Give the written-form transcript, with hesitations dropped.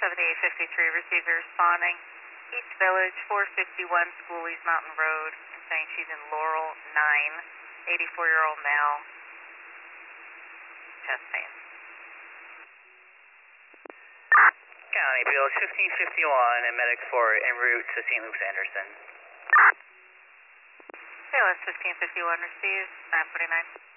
7853, receiver responding. East Village, 451 Schoolies Mountain Road, and saying she's in Laurel 9, 84-year-old male, chest pain. County, BLS 1551 and medics for en route to St. Luke's Anderson. BLS 1551 received, 949.